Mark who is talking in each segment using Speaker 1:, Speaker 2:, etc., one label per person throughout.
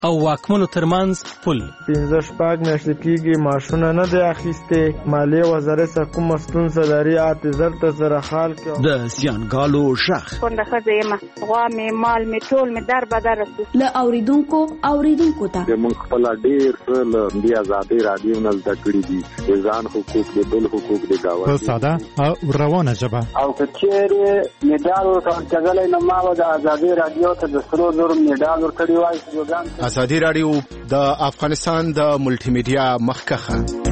Speaker 1: او واکمنو ترمنځ پل.
Speaker 2: 15 میاشتې کېږي ماشونه نه دی اخیستې. مالیې وزارت څخه کومه ستونزه لري اعتذار ته سره حال کوي.
Speaker 3: د زیانګالو شخ
Speaker 4: کونډه ښځه یم، غوا مې مال مې ټول مې در بدر رسو.
Speaker 5: له اوریدونکو ته
Speaker 6: موږ خپل ډېر څه له دې آزادۍ رادیو نه زده کړي دي. د ځان حقوق د بل حقوق د گاونډي
Speaker 7: په ساده او روانه ژبه.
Speaker 8: او که چیرې میډال ورکړل نو ما د آزادۍ رادیو ته د 3 میډال ورکړی وای.
Speaker 3: آزادۍ رادیو د افغانستان د ملټي میډیا مخکخه.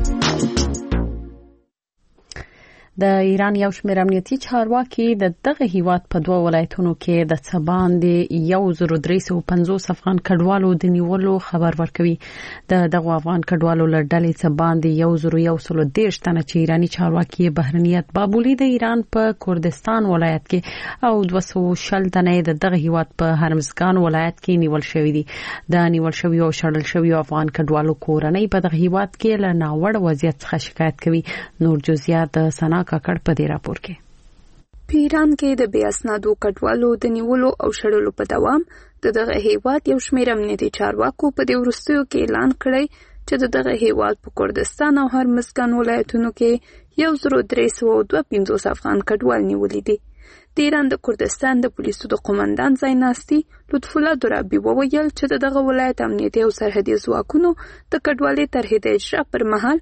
Speaker 9: د ایران یو شمېر امنیتي چارواکي د دغه هیواد په 2 ولایتونو کې د څباندې 1350 افغان کډوالو د نیولو خبر ورکوي. دغه افغان کډوالو له ډلې څباندې 1113 تنه چې ایرانی چارواکي بهرنیت بابولي د ایران په کردستان ولایت کې او 260 تنه د دغه هیواد په هرمزګان ولایت کې نیول شوی دي. د نیول شوی او شړل شوی افغان کډوالو کورنۍ په دغه هیواد کې له ناوړه وضعیت څخه شکایت کوي. نور جزئیات د سنا کاکړ په دې راپور کې.
Speaker 10: په ایران کې د بې اسنادو کډوالو د نیولو او شړلو په دوام دغه هیواد یو شمېر امنیتي چارواکو په دې وروستیو کې اعلان کړی چې دغه هیواد په کردستان او هرمزګان ولایتونو کې 1352 افغان کډوال نیولي دي. د ایران د کردستان د پولیسو د قومندان ځایناستي لطف الله درابي وویل چې دغه ولایت امنیتي او سرحدي ځواکونو د کډوالۍ طرحې د اجرا پر مهال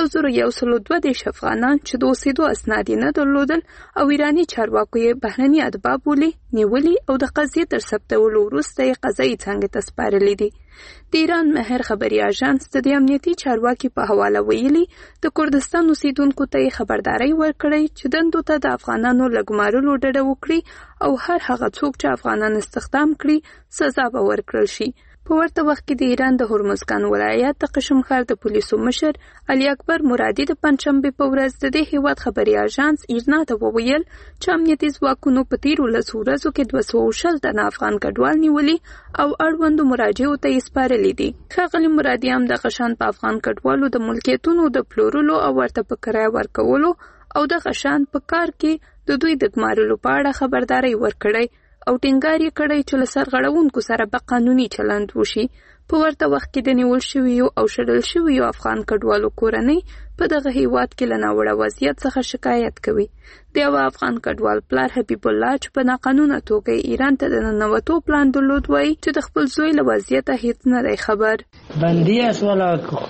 Speaker 10: 1112 افغانان چې د اوسېدو اسناد نه درلودل او ایرانی چارواکو یې بهرني ادبا بولي نیولي او د قضیې تر ثبتولو وروسته یې قضایي څانګې ته سپارلي دي. د ایران مهر خبري اژانس د امنیتي چارواکي په حواله ویلي د کردستان اوسیدونکو ته خبرداري ورکړی چې دندو ته د افغانانو لګمارلو ډډه وکړي او هر هغه څوک چې افغانان استخدام کړي سزا به ورکړل شي. په ورته وخت کې د ایران د هرمزګان ولایت د قشمخار د پولیسو مشر علي اکبر مرادي د پنځشنبه په ورځ د دې هیواد خبري اژانس ایرنا ته وویل چې امنیتي ځواکونو په تیرو 10 ورځو کې 260 تنه افغان کډوال نیولي او اړوندو مراجعو ته یې سپارلي دي. ښاغلي مرادي هم د غشان په افغان کډوالو د ملکیتونو د پلورلو او ورته په کرایه ورکولو او د غشان په کار کې د دوی د ګمارلو په اړه خبرداري ورکړی او ټینګار یې کړی چې له سرغړونکو سره به قانوني چلند وشي. په ورته وخت کې د نیول شویو او شړل شویو افغان کډوالو کورنۍ په دغه هیواد کې له ناوړه وضعیت څخه شکایت کوي. د یو افغان کډوال پلار حبیب الله چې په ناقانونه توګه ایران ته د ننوتو پلان درلود وایي چې د خپل زوی له وضعیته هیڅ نه دی خبر.
Speaker 11: بندي اسولا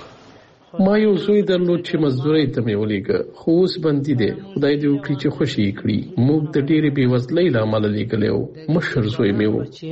Speaker 12: ما یو زوی درلود چې مزدورۍ ته مې ولېږه، خو اوس بندي دی. خدای دې وکړي چې خوشي یې کړي. موږ د ډېرې بېوزلۍ له امله لېږلی و. مشر زوی مې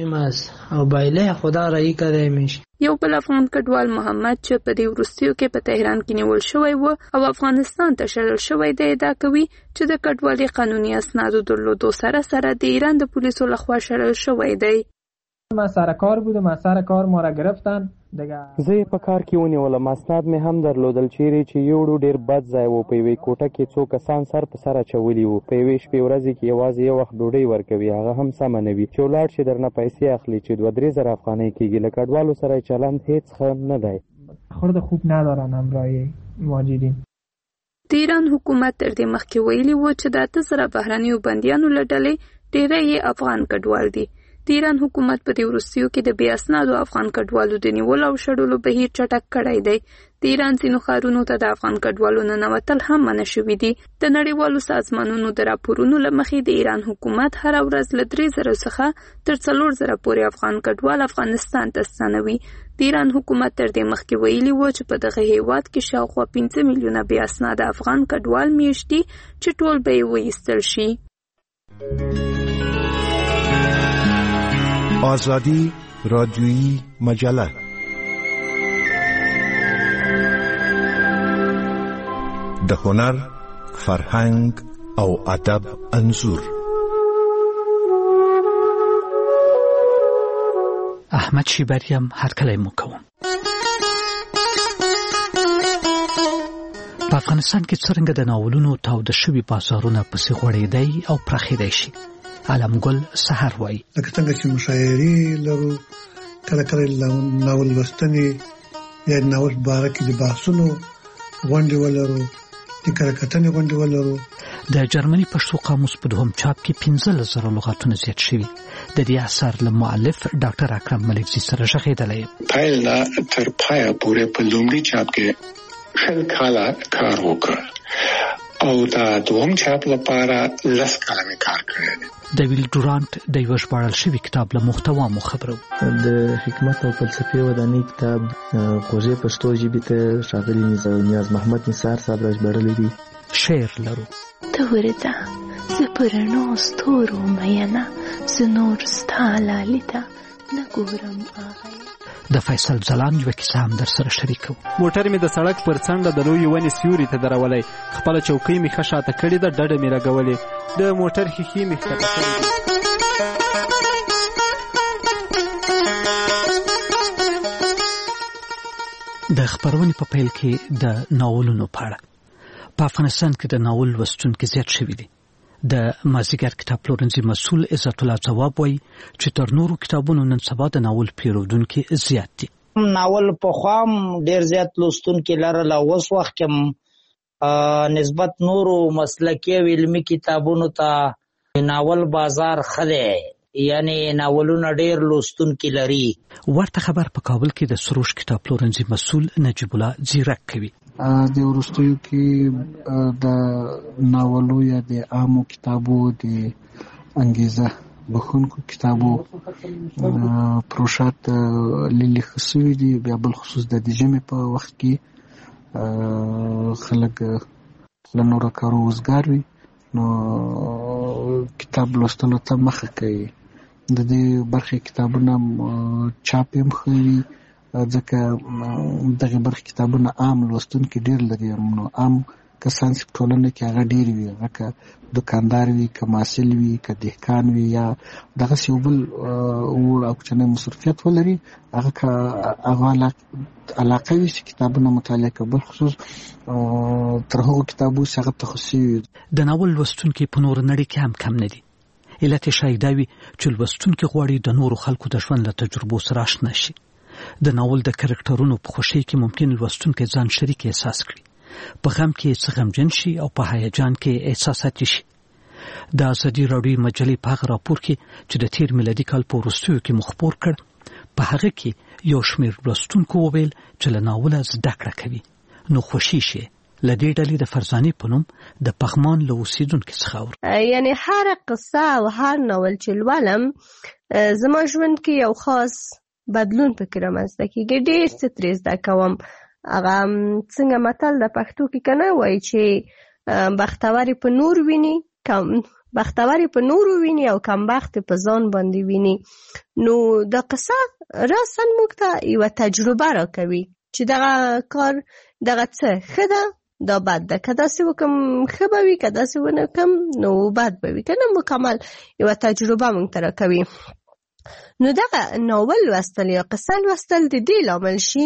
Speaker 12: و
Speaker 11: او بایله خدا رایې کړی مې.
Speaker 10: یو بل افغان کډوال محمد چې په دې وروستیو کې په تهران کې نیول شوی و او افغانستان ته شړل شوی دی ادعا کوي چې د کډوالۍ قانوني اسنادو درلودو سره سره د ایران د پولیسو لخوا شړل شوی دی.
Speaker 2: ما سر کار بودم، از سر کار ما را گرفتن.
Speaker 13: زه په کار کې ونیولم، اسناد مې هم درلودل. چیرې چې یو ډېر بد ځای و. په یوې کوټه کې څو کسان سر په سر اچولي وو. په یوې شپې ورځې کې یوازې یو وخت ډوډۍ ورکوي، هغه هم سمه نه وي. چې ولاړ شي درنه پیسې اخلي چې 2-3 زره افغانۍ کېږي. له کډوالو سره چلند هیڅ ښه نه دی.
Speaker 2: خورد خوب ندارن همراه مهاجرین.
Speaker 10: د ایران حکومت تر دې مخکې ویلي و چې د 8 زره بهرنیو بندیانو له ډلې ډېری یې افغان کډوال دي. د ایران حکومت په دې وروستیو کې د بې اسنادو افغان کډوالو د نیولو او شړلو بهیر چټک کړی دی. د ایران ځینو ښارونو ته د افغان کډوالو ننوتل هم منع شوي دي. د نړیوالو سازمانونو د راپورونو له مخې د ایران حکومت هره ورځ له 3,000 څخه تر 4,000 پورې افغان کډوال افغانستان ته ستنوي. د ایران حکومت تر دې مخکې ویلي و چې په دغه هیواد کې شاوخوا 15 میلیونه بې اسناده افغان کډوال میشت دي چې ټول به یې وایستل شي.
Speaker 3: آزادی رادیویی مجله د هنر، فرهنګ او ادب انځور.
Speaker 14: احمد شیبریم هرکلی مو کوم. په افغانستان کې څرنګه د ناولونو تاوده شوي بازارونه پسې غوړېدی او پراخېدی شي. علمګل سحر وایي
Speaker 15: لکه څنګه چې مشاعرې لرو، کله کله ناول لوستنې یا ناول باره کې د بحثونو غونډې ولرو، د کره کتنې غونډې ولرو.
Speaker 14: د جرمني پښتو قاموس په دوهم چاپ کې 15,000 لغاتونه زیات شوي. د دې اثر له مؤلف ډاکټر اکرم ملکزي سره ژغېدلی.
Speaker 16: پیل نه تر پایه پورې په لومړي چاپ کې شل کاله کار وکړ او دا دوهم چاپ لپاره 10 کاله مې کار کړی دی.
Speaker 14: د ویل ډورانت د یو ژباړل شوي کتاب له محتوا مو خبرو.
Speaker 17: د حکمت او فلسفې ودانۍ کتاب خوږې پښتو ژبې ته ښاغلي نیاز محمد نثار صاحب راژباړلی دی.
Speaker 14: شعر لرو.
Speaker 18: ته ورته زه پر رڼو ستورو مینه زه نور ستا لالې ته نه ګورم آغایه.
Speaker 14: د فیصل ځلان یوه کیسه هم در سره شریکو.
Speaker 1: موټر مې د سړک پر څنډه د لویې ونې سیوري ته درولی. خپله چوکۍ مې ښه شاته کړې ده، ډډه مې لګولې. د موټر ښیښې مې ښکته کړې دي.
Speaker 14: د خپرونې په پیل کې د ناولونو په اړه. په افغانستان کې د ناول لوستونکي زیات شوي دي. د مازیګر کتاب پلورنځي مسؤل عزت الله ځواب وایي چې تر نورو کتابونو نن سبا د ناول پیرودونکي زیات دي.
Speaker 19: ناول پخوا ډېر زیات لوستونکي لرل، اوس وخت کې نسبت نورو مسلکي او علمي کتابونو ته ناول بازار ښه دی، یعنی ناولونه ډېر لوستونکي لري.
Speaker 14: ورته خبر په کابل کې د سروش کتاب پلورنځي مسؤل نجیب الله زیرک کوي.
Speaker 20: د وروستیو کې د ناولو یا د عامو کتابو د انګیزه بخونکو کتابو پروشات لیلی خصوی دي. بیا بل خصوص د ژمي په وخت کې خلک له نورو کارو وزګار وي، نو کتاب لوستلو ته مخه کوي. د دې برخې کتابونه چاپ هم ښه وي، ځکه دغه برخې کتابونه عام لوستونکي ډېر لري. نو عام کسان چې په ټولنه کې هغه ډېر وي، هغه که دکاندار وي، که محصل وي، که دهقان وي، یا دغسې یو بل وړ او کوچنی مصروفیت ولري، هغه که هغه علاقه وي چې کتابونه مطالعه کوي. بل خصوص تر هغو کتابو چې هغه تخصصي وي.
Speaker 14: د ناول لوستونکي په نور نړۍ کې هم کم نه دي. علت یې شاید دا وي چې لوستونکي غواړي د نورو خلکو د ژوند له تجربو سره اشنا شي. د ناول د کرکټرونو په خوښۍ کې ممکن لوستونکی ځان شریک احساس کړي، په غم کې څه غمجن شي او په هیجان کې احساساتي شي. د ازادي راډیو مجلې په هغه راپور کې چې د تیر میلادي کال په وروستیو کې مو خپور کړ، په هغه کې یو شمېر لوستونکو وویل چې له ناوله زده کړه کوي. نو خوشي شي. له دې ډلې د فرزانې په نوم د پغمان له اوسېدونکي څخه
Speaker 21: یعنی هر قصه او هر ناول چې لولم زما ژوند کې یو خاص بدلون پکې رامنځته کېږي. ډېر څه ترې زده کوم. هغه څنګه متل د پښتو کې کنه وایي چې بختورې په نور ویني، بختورې په نورو ویني او کمبخت په ځان باندې ویني. نو د قصه راساً موږ ته یوه تجربه راکوي چې دغه کار دغه څه ښه ده، دا بد ده، که داسې وکم ښه به وي، که داسې ونه کم نو بد به وي، که نه مکمل یوه تجربه موږ ته راکوي. نو دغه ناول لوستل یا قصه لوستل د دې لامل شي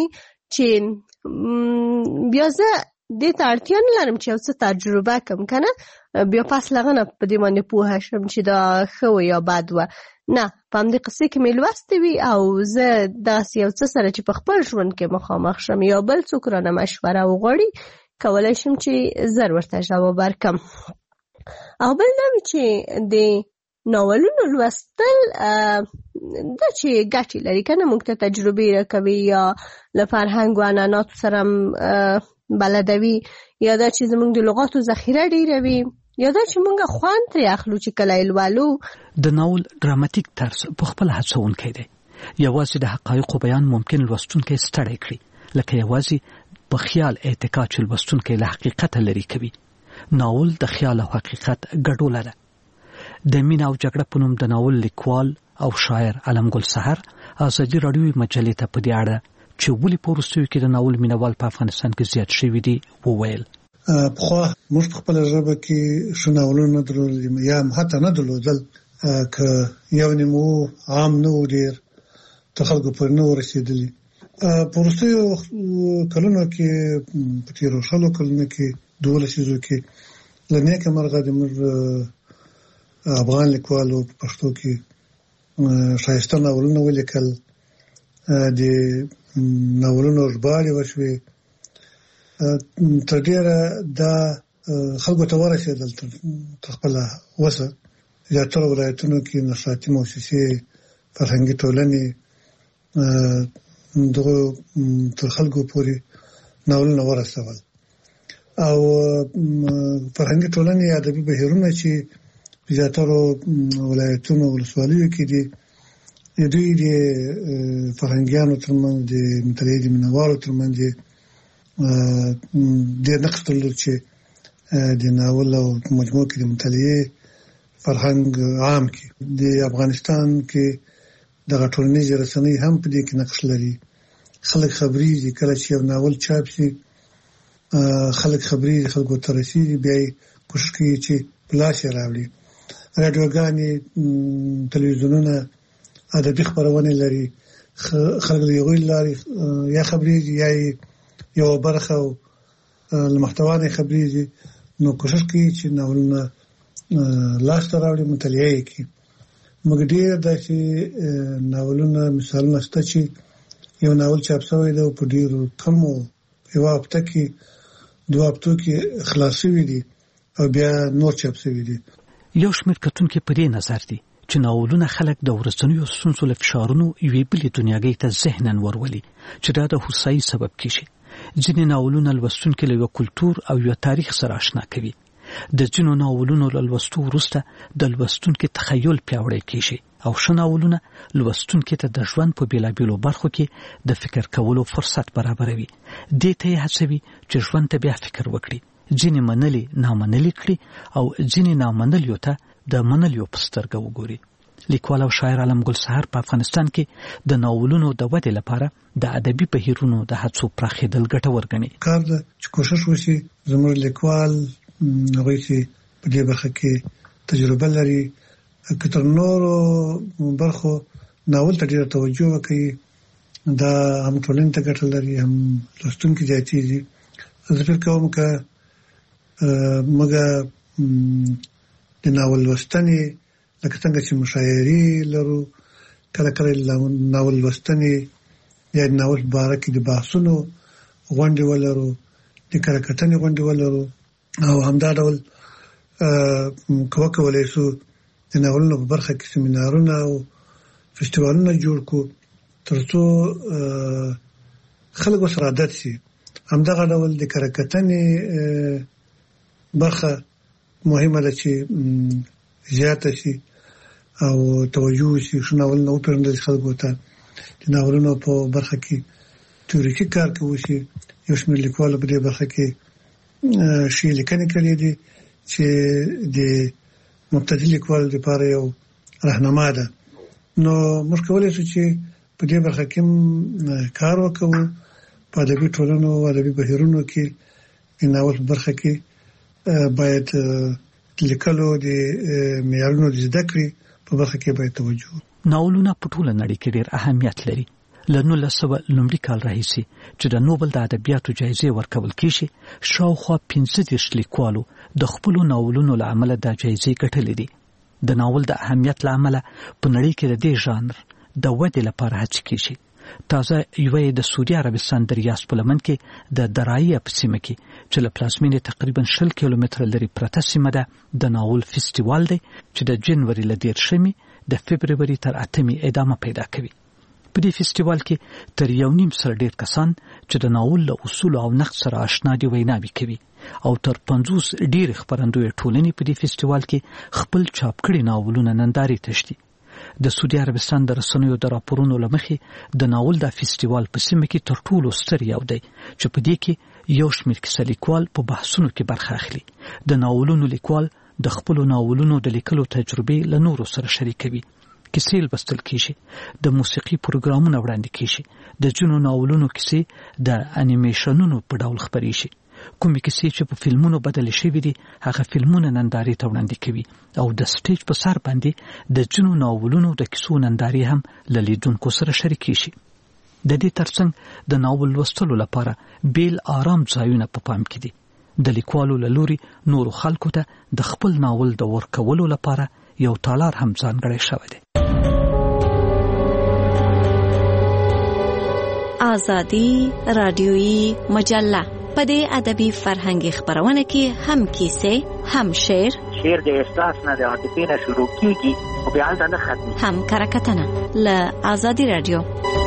Speaker 21: چې بیا زه دې ته اړتیا نه لرم چې یو څه تجربه کم، که نه بیا پس له هغه نه په دې باندې پوهه شم چې دا ښه و یا بد و. نه، په همدې قصې کې مې لوستې وي او زه داسې یو څه سره چې په خپل ژوند کې مخامخ شم یا بل څوک رانه مشوره وغواړي، کولی شم چې زر ورته ځواب ورکړم. او بل دا وي چې د ناولونو لوستل دا چې ګټې لري، که نه موږ ته تجربې راکوي یا له فرهنګ و عنعناتو سره بلدوي، یا دا چې زموږ د لغاتو ذخیره ډېروي، یا دا چې موږ خوند ترې اخلو چې کله یې لولو.
Speaker 14: د ناول ډراماتیک طرز په خپله هڅونکی دی. یوازې د حقایقو بیان ممکن لوستونکی ستړی کړي، لکه یوازې په خیال اعتقاد چې لوستونکی له حقیقته لرې کوي. ناول د خیال او حقیقت ګډوله ده. د مینه او جګړه په نوم د ناول لیکوال او شاعر علمګل سحر ازادي راډیو مجلې ته په دې اړه چې ولې په وروستیو کې د ناول مینوال په افغانستان کې زیات شوي دي وویل.
Speaker 15: پخوا موږ په خپله ژبه کې ښه ناولونه نه درلودل، یا هم حتی نه درلودل، که یو نیم و عام نه و، ډېر تر خلکو پورې نه ورسېدلي. په وروستیو کلونو کې، په تېرو شلو کلونو کې، 12 لسیزو کې له نیکه مرغه د موږ افغان لیکوالو په پښتو کې ښایسته ناولونه ولیکل. د ناولونو ژباړې وشوې. تر ډېره دا خلکو ته ورسېدل تر خپل وسه. زیاتره ولایتونو کې نشراتي مؤسسې، فرهنګي ټولنې دغه تر خلکو پورې ناولونه ورسول. او فرهنګي ټولنې ادبي بهیرونه چې زیاتره ولایتونو ولسوالیو کې دي، دوی د فرهنګیانو ترمنځ د مطالعې د مینوالو ترمنځ د نقش درلود چې د ناول او مجموعه کې د مطالعې فرهنګ عام کې. د افغانستان کې دغه ټولنیزې رسنۍ هم په دې کې نقش لري. خلک خبرېږي کله چې یو ناول چاپ شي، خلک خبرېږي، خلکو ته رسېږي، بیا یې کوشش کوي چې په لاس یې راوړي. راډیوګانې، تلویزیونونه ادبي خپرونې لري. خلک د هغوی له لارې یا خبرېږي یا یوه برخه له محتوا نه خبرېږي. نو کوشش کوي چې ناولونه لاسته راوړي، مطالعه یې کړي. موږ ډېر داسې ناولونه مثالونه شته چې یو ناول چاپ شوی دی او په ډېرو کمو یوه هفته کې 2 هفتو کې خلاص شوي دي او بیا نور چاپ شوي دي.
Speaker 14: یو شمېر کتونکي په دې نظر دي چې ناولونه خلک د ورځنیو ستونزو له فشارونو یوې بلې دنیاګۍ ته ذهناً ورولي چې دا د هوسایي سبب کېږي. ځینې ناولونه لوستونکي له یو کلتور او یو تاریخ سره آشنا کوي. د ځینو ناولونو له لوستو وروسته د لوستونکي تخیل پیاوړی کېږي او ښه ناولونه لوستونکي ته د ژوند په بېلابېلو برخو کې د فکر کولو فرصت برابروي. دې ته یې هڅوي چې ژوند ته بیا فکر وکړي، ځینې منلي نامنلي کړي او ځینې نامنلیو ته د منلیو په سترګه وګوري. لیکوال او شاعر عالم ګل سهار په افغانستان کې د ناولونو د ودې لپاره د ادبي بهیرونو د هڅو پراخېدل ګټور ګڼي.
Speaker 15: کار ده چې کوشش وشي زموږ لیکوال هغوی چې په دې برخه کې تجربه لري که تر نورو برخو ناول ته ډېره توجه وکړي. دا هم ټولنې ته ګټه لري، هم لوستونکي زیاتېږي. زه فکر کوم که موږ د ناول لوستنې لکه څنګه چې مشاعرې لرو، کله کله ناول لوستنې یا د ناول په باره کې د بحثونو غونډې ولرو، د کره کتنې غونډې ولرو، او همدا ډول که وکولی شو د ناولونو په برخه کې سیمینارونه او فستیوالونه جوړ کړو تر څو خلک ورسره عادت شي. همدغه ډول د کره کتنې برخه مهمه ده چې زیاته شي او توجه شي. ښه ناولونه وپېژندل شي، خلکو ته د ناولونو په برخه کې تیوریکي کار کې وشي. یو شمېر لیکوالو په دې برخه کې ښې لیکنې کړې دي چې د مبتدي لیکوالو لپاره یو راهنما ده. نو موږ کولی شو چې په دې برخه کې کار وکړو. په ادبي ټولنو او ادبي بهیرونو کې د ناول په برخه کې باید لیکلو د معیارونو د زده کړې په برخه کې باید توجه.
Speaker 14: ناولونه په ټوله نړۍ کې ډېر اهمیت لري. له 1900 لومړي کال راهیسې چې د نوبل د ادبیاتو جایزې ورکول کېږي، شاوخوا 15 لیکوالو د خپلو ناولونو له امله دا جایزې ګټلې دي. د ناول د اهمیت له امله په نړۍ کې د دې ژانر د ودې لپاره هڅې کېږي. تازه یوه د سعودي عربستان د ریاض په لمن کې د درایه په سیمه کې چې له پلازمینې تقریبا 20 کیلومتره لرې پرته سیمه ده د ناول فستیوال دی چې د جنوري له 13 د فبروري تر 8 ادامه پیدا کوي. په دې فستیوال کې تر 1.5 سره ډېر کسان چې د ناول له اصول او نقد سره آشنا دي ویناوي کوي او تر 50 ډېر خبرندوی ټولنې په دې فستیوال کې خپل چاپ کړي ناولونه نندارې تشتي. د سعودي عربستان د رسنیو د راپورونو له مخې د ناول د فستیوال په سیمه کې تر ټولو ستر یو دی چې په دې کې یو شمېر کیسه لیکوال په بحثونو کې برخه اخلي. د ناولونو لیکوال د خپلو ناولونو د لیکلو تجربې له نورو سره شریکوي. کیسې لوستل کېږي، د موسیقي پروګرامونه وړاندې کېږي، د ځینو ناولونو کیسې د انیمیشنونو په ډول خپرېږي. کومې کیسې چې په فلمونو بدلې شوي دي هغه فلمونه نندارې ته وړاندې کوي او د سټیج په سر باندې د ځینو ناولونو د کیسو نندارې هم له لیدونکو سره شریکېږي. د دې ترڅنګ د ناول لوستلو لپاره بیل آرام ځایونه په پام کې دي. د لیکوالو له لوري نورو خلکو ته د خپل ناول د ورکولو لپاره یو تالار هم ځانګړی شوی دی.
Speaker 5: آزادی رادیویی مجله
Speaker 4: په دې ادبي فرهنګي خبرونه کې هم کیسې، هم شعر
Speaker 22: د احساس نه د عاطفې نه شروع کیږي او بیا هلته نه ختمي،
Speaker 4: هم کرکټنه له آزادي رادیو.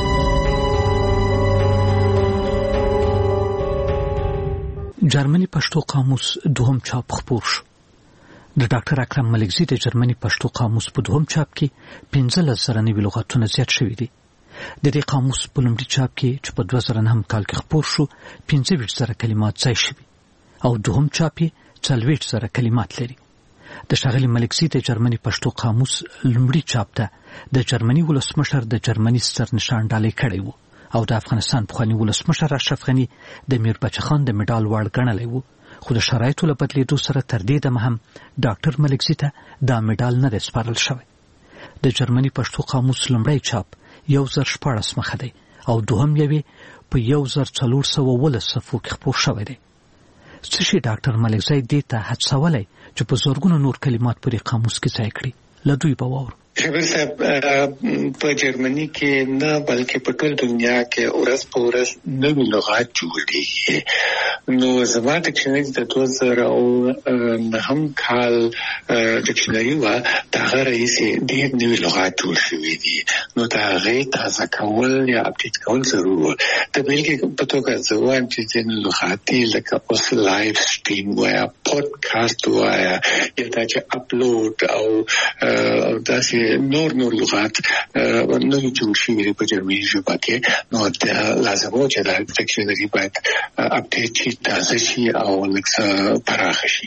Speaker 14: جرمني پښتو قاموس دوهم چاپ خپور شو. د ډاکټر اکرم ملکزي د جرمني پښتو قاموس په دوهم چاپ کې 15,000 نوي لغاتونه زیات شوي دي. د دې قاموس په لومړي چاپ کې چې په 2009 کال کې خپور شو 25,000 کلمات ځای شوي او دوهم چاپ یې 40,000 کلمات لري. د ښاغلي ملکزي د جرمني پښتو قاموس لومړي چاپ ته د جرمني ولسمشر د جرمني سرنشان ډالۍ کړی و او د افغانستان پخواني ولسمشر اشرف غني د میربچه خان د مډال وړ ګڼلی و، خو د شرایطو له بدلېدو سره تر دې دمه هم ډاکټر ملکزي ته دا مډال نه دی سپارل شوی. د جرمني پښتو قاموس لومړی چاپ 1014 مخه دی او دوهم یې په 1419 صفحو کې خپور شوی دی. څه شي ډاکټر ملکزي دې ته هڅولی چې په زرګونو نور کلمات پرې قاموس کې ځای کړي؟ له دوی به واورو.
Speaker 16: شبیر صاحب په جرمني کې نه بلکې په ټول دنیا کې ورځ په ورځ نوي لغات جوړېږي. نو زما ډکشنري د 2009 کال ډکشنري وه، د هغه راهیسې ډېر نوي لغات جوړ شوي دي. نو د هغې تازه کول یا اپډیټ کول ضرور و. د بېلګې په توګه زه وایم چې ځینې لغات دي لکه اوس لایف سټریم وایه، پودکاسټ وایه، یا دا چې اپلوډ او داسې نور لغات نوي جوړ شوي دي په جرمني ژبه کې. نو لازم و چې دا ډکشنري باید اپډیټ شي، تازه شي او لږ څه پراخه شي.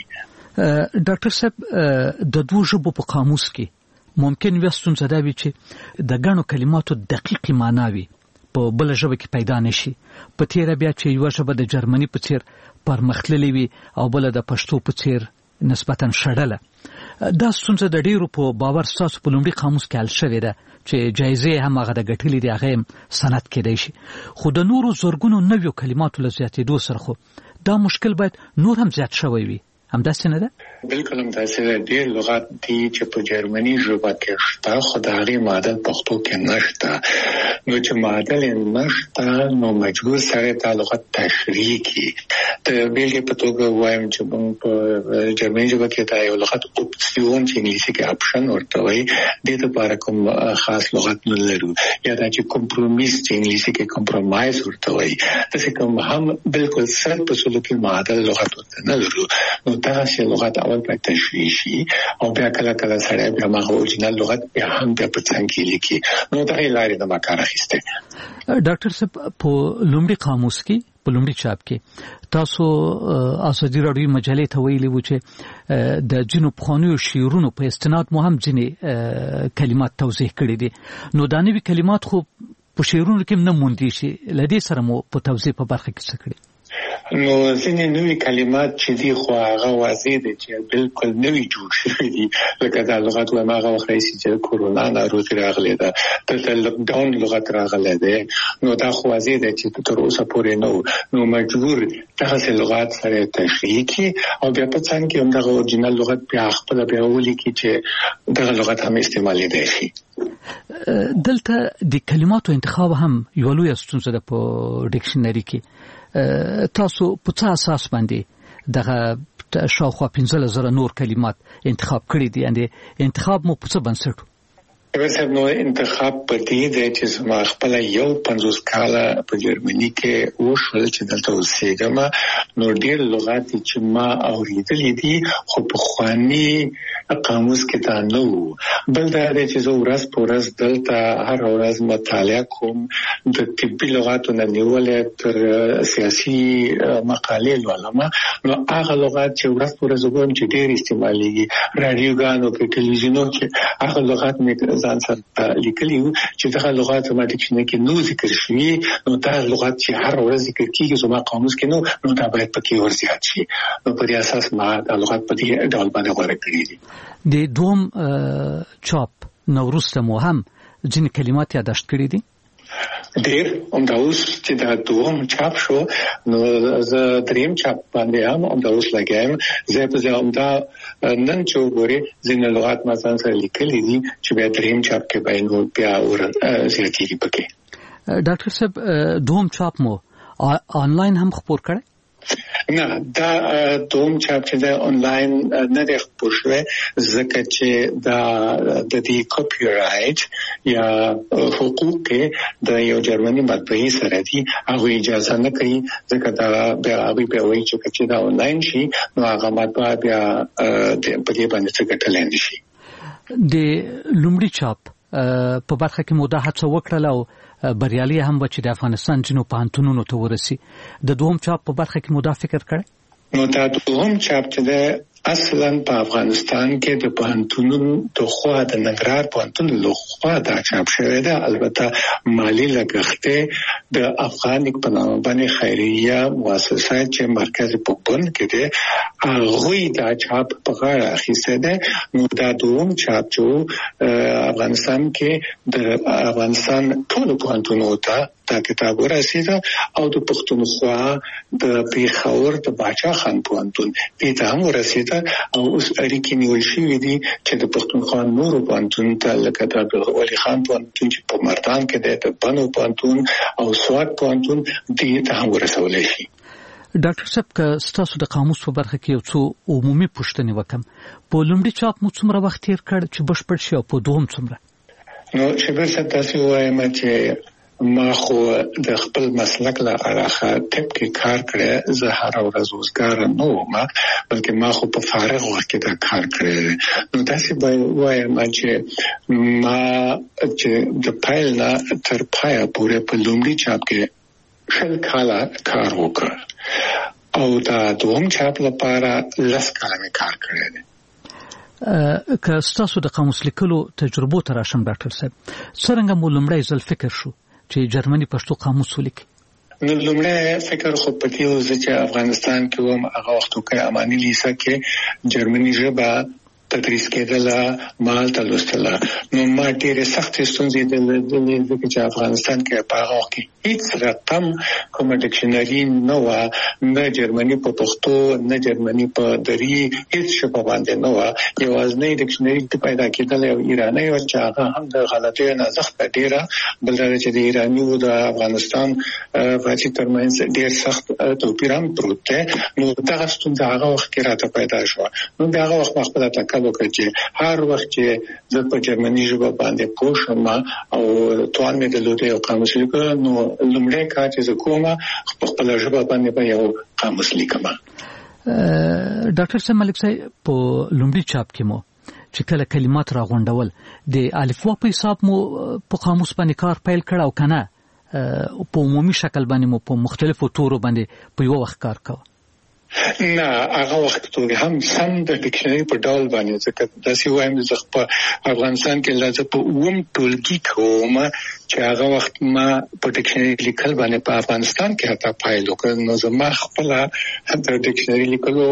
Speaker 14: ډاکټر صاحب د دوو ژبو په قاموس کې ممکن وي ستونزه دا وي چې د ګڼو کلماتو دقیقې معنا وي په بله ژبه کې پیدا نشي. په تېره بیا چې یوه ژبه د جرمني په څېر پرمختللې وي او بله د پښتو په څېر نسبتا شړله. دا ستونزه د ډېرو په باور ستاسو په لومړي قاموس کې حل شوې ده چې جایزې هم هغه د ګټلې دي، هغه هم سند کېدی شي. خو د نورو زرګونو نویو کلماتو له زیاتېدو سره خو دا مشکل باید نور هم زیات شوی وي. همداسې نه ده؟
Speaker 16: بالکل همداسې ده. ډېر لغات دي چې په جرمني ژبه کې شته خو د هغې معادل پښتو کې نشته. نو چې معادل یې نشته نو مجبور سړی دا لغت تشریح کړي. د بېلګې په توګه وایم چې موږ په جرمني ژبه کې دا یو لغت اپسیون چې انګلیسي کې اپشن ورته وایي، دې دپاره کوم خاص لغت نه لرو. یا دا چې کمپرومیس چې انګلیسي کې کمپرومایز ورته وایي، داسې کوم هم بالکل 100% کې معادل لغت ورته نه لرو. نو دغسې لغت اول باید تشریح شي او بیا کله کله سړی بیا هغه اورجینل لغت بیا هم بیا په څنګ کې لیکي. نو دغې لارې نه ما کار اخیستی.
Speaker 14: ډاکټر صاحب په لومړي قاموس کې په لومړي چاپ کې تاسو ازادي راډیو مجلې ته ویلي و چې د ځینو پخوانیو شعرونو په استناد مو هم ځینې کلمات توضیح کړي دي. نو دا نوي کلمات خو په شعرونو کې هم نه موندي شي، له دې سره مو په توضیح په برخه کې څه کړي؟
Speaker 16: نو ځینې نوي کلمات چې دي خو هغه واضح دي چې بالکل نوي جوړ شوي دي. لکه دا لغت وایم هغه وخت راهیسې چې کورونا ناروغي راغلې ده، دلته لکډاون لغت راغلی دی. نو دا خو واضح دی چې تر اوسه پورې نه و. نو مجبور دغسې لغات سره تشریح کړي او بیا په څنګ کې همدغه اورجینل لغت بیا خپله بیا ولیکي چې دغه لغت هم استعمالېدی شي.
Speaker 14: دلته د کلماتو انتخاب هم یوه لویه ستونزه ده په ډکشنري کې. تاسو په څه اساس باندې دغه شاوخوا 15,000 نور کلمات انتخاب کړي دي؟ یعنې انتخاب مو په څه بنسټ؟
Speaker 16: صاحب نو انتخاب په دې دی چې زما خپله 50 کاله په جرمني کې وشول چې دلته اوسېږم. نو ډېر لغات چې ما اورېدلي دي خو پخواني قاموس کې دا نه وو. بل دا دی چې زه ورځ په ورځ دلته هره ورځ مطالعه کوم، د طبي لغاتو نه نیولې تر سیاسي مقالې لولم. نو هغه لغات چې ورځ په ورځ وګورم چې ډېر استعمالېږي، راډیوګانو کې، ټلویزیونو کې، هغه لغات مې ځان سره لیکلي وو چې دغه لغات زما ډکشنري کې نو ذکر شوي. نو دا لغات چې هر ورځ ذکر کېږي زما قاموس کې نو دا باید پکې ور زیات شي. نو په دې اساس ما دا لغات په دې ډول باندې غوره کړي دي.
Speaker 14: د دوم چاپ نو وروسته مو هم ځینې کلمات یاداشت کړي دي؟
Speaker 16: ډېر. همدا اوس چې دا دوم چاپ شو نو زه دریم چاپ باندې هم همدا اوس لګیا یم. زه په ځای همدا نن چې وګورې ځینې لغات ما ځان سره لیکلي دي چې بیا دریم چاپ کې به نور بیا زیاتېږي پکې.
Speaker 14: ډاکټر صاحب دوم چاپ مو آنلاین هم خپور کړی؟
Speaker 16: نه دا دوم چاپ چې د آنلاین نه دی خپور شوی ځکه چې دا د دې کاپی رایټ یا حقوق د یو جرمني مطبعې سره دي هغه اجازه نه کوي ځکه دا بیا وایي چې دا آنلاین شي نو هغه مطبعه بیا په دې باندې څه ګټلای نشي.
Speaker 14: د لومړي چاپ په برخه کې مو دا هڅه وکړه او بریالي هم و چې د افغانستان جنو پوهنتونونو ته ورسي. د دوهم چاپ په برخه کې مو دا فکر کړی؟
Speaker 16: نو دا دوهم چاپ چې اصلا په افغانستان کې د پوهنتونونو د خوا د ننګرهار پوهنتون له خوا دا چاپ شوی دی. البته مالی لګښت د افغان په نامه باندې خیریه مؤسسه چې مرکز په بن کې دی هغه دا چاپ په غاړه اخیسته ده. نو دا دوم چاپ چې افغانستان کې د افغانستان ټول پوهنتونونو ته دا کتاب ورسېده او د پښتونخوا د پیښور د باچا خان پوهنتون دې ته هم ورسېده او اوس اړیکې نیول شوې دي چې د پښتونخوا نورو پوهنتون ته لکه د ولی خان پوهنتون چې په مردان کې دی د بنو پوهنتون او سوات پوهنتون دې ته هم ورسولی شي.
Speaker 14: ډاکټر صاحب که ستاسو د قاموس په برخه کې یو څو عمومي پوښتنې وکم په لومړي چاپ مو څومره وخت تیر کړ چې بشپړ شي او په دوهم څومره؟
Speaker 16: نو شبیر صاحب تاسو وایم چې ما خو د خپل مسلک له اړخه طب کې کار کړی زه هر ورځ روزګار نه وم بلکې ما خو په فارغ وخت کې دا کار کړی نو تاسو به وایم چې ما چې د پایل نه تر پایه پورې په لومړي چاپ کې شل کاله کار وکړ او دا دوهم چاپ لپاره لس کاله کار کړی دی.
Speaker 14: که ستاسو د قاموس لیکلو تجربو ته راشم ډاکټر صاحب څرنګه مو لومړی ځل فکر شو چې جرمني پښتو قاموس ولیکي؟
Speaker 16: نو لومړی فکر خو پکې و چې افغانستان کې وم هغه وخت کې اماني لیسه کې جرمني ژبه تدریس کېدله مالته لوستله نو ما ډېرې سختې ستونزې درلودې ځکه چې افغانستان کې په هغه وخت کې هیڅ رقم کومه ډکشنري نه وه نه جرمني په پښتو نه جرمني په دري هیڅ ژبه باندې نه وه یوازینۍ ډکشنري پیدا کېدله یو ایرانۍ وه چې هغه هم د غلطیو نه سخته ډېره بل دا چې د ایراني او د افغانستان فارسي ترمنځ ډېر سخت توپیر هم پروت دی نو دغه ستونزه هغه وخت کې راته پیدا شوه نو د هغه وخت خپله تکل وکړه چې هر وخت چې زه په جرمني ژبه باندې پوه شم او توان مې درلوده یو قاموس لیکل نو لومړی کار چې زه کوم په خپله ژبه باندې به یو قاموس لیکم.
Speaker 14: ډاکټر صاحب ملک صاحب په لومړي چاپ کې مو چې کله کلمات راغونډول د الفبا په حساب مو په قاموس باندې کار پیل کړ او کنه په عمومي شکل باندې مو په مختلفو تورو باندې په یو وخت کار کاوه؟
Speaker 16: نه هغه وخت ته هم سم د ډکشنري په ډول باندې ځکه داسې وایم چې په افغانستان کې لږه په اوم ټولګي کوم چې هغه وخت ما په ډکشنري لیکل باندې په افغانستان کې حتی پایل وکړ نو زما خپل د ډکشنري لیکلو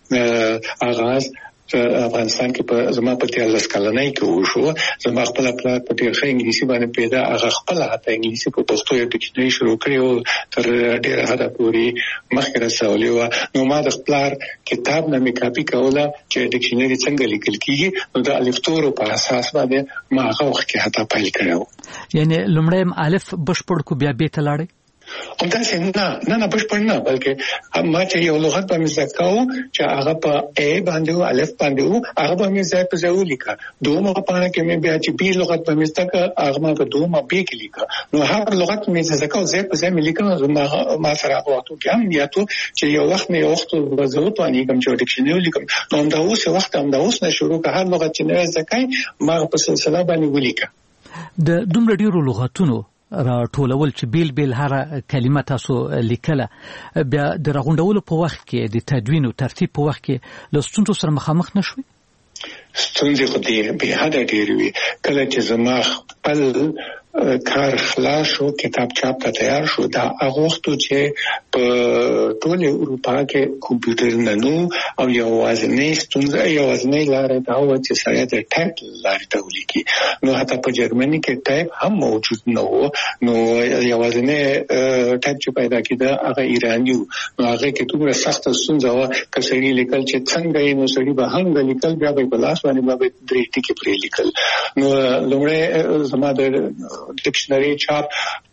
Speaker 16: آغاز افغانستان کې په زما په 13 کلنۍ کې وشو زما خپل پلان په ډېر ښه انګلیسي باندې پیدا هغه خپل حتی انګلیسي په پښتو یو ډکشنري شروع کړی او تر ډېر حد پورې مخکې رسولې و نو ما د خپل کتاب نه مې کاپي کوله چې ډکشنري څنګه لیکل کیږي نو د الفبا په اساس باندې ما هغه وخت کې حتی پیل کړو.
Speaker 14: یعنی لومړی الف بشپړ کو بیا به تلاړی
Speaker 16: همداسې نه بشپړ نه بلکې ما چې یو لغت به مې زده کوو چې هغه په ا باندې او الف باندې او هغه به مې ځای په ځای ولیکه دومره پانه کې مې بیا چې بي لغت به مې زده کوو هغه ما په دومره بي کې لیکه نو هر لغت مې زده کوو ځای په ځای مې لیکم ما سره هغه وخت کې هم یاتو چې یو وخت مې یو وخت وضاحت باندې کوم چې ډکشنري لیکم نو دا اوس وخت هم دا اوس نه شروع که هر لغت چې نه زده کوي ما په سلسله باندې ولیکه.
Speaker 14: د دومره ډیرو لغاتونو را ټولول چې بیل هر کلمه تاسو لیکله بیا د راغونډولو په وخت کې د تدوین او ترتیب په وخت کې لستونو سره مخامخ نشوي؟
Speaker 16: ستونزې خو دې به حد ډېر وي کله چې زما خپل کار خلاص شو کتاب چاپ ته تیار شو دا هغه وخت چې په ټول اروپا کې کمپیوټر نه نو او یوازینۍ ستونزه یوازینۍ لاره دا و چې سره د ټایپ لاره ته ولیکي نو حتی په جرمني کې ټایپ هم موجود نه و نو یوازینۍ ټایپ چې پیدا کېده هغه ایرانی نو هغه کې دومره سخت ستونزه و چې سړي لیکل چې څنګه یې نو سړي به هم لیکل بیا به په لاس باندې به درې ټکي پرې لیکل نو لومړی زما د ډکشنري چاپ